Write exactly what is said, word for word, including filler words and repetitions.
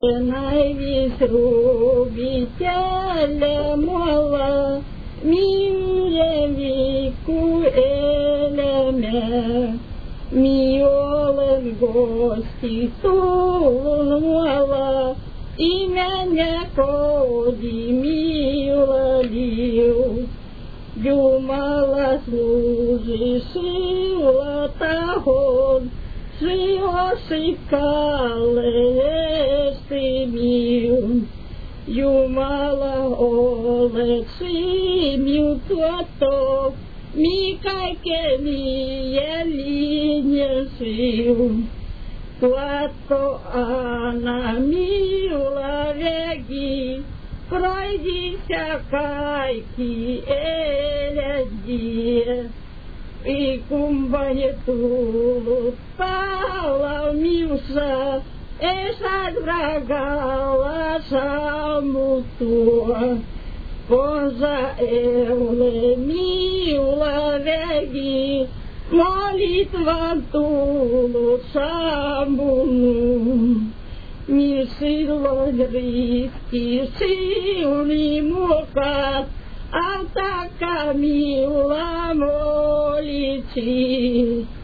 Навіть робітеля мола, міє віку елеме, міоле гості тулунула, і мене коді міла лів. Думала служи сила тагон, сила сикале симів. Думала олексимів твото, мікайке міє лінє сив. Твото ана міла вегі, пройдися кайки эляди, и кумбане тулу пала милса, эша драгала самутуа, поза эвле мила веги, молитва тулу самуну. Ни сило риски, сил не мука, а така мила молитва.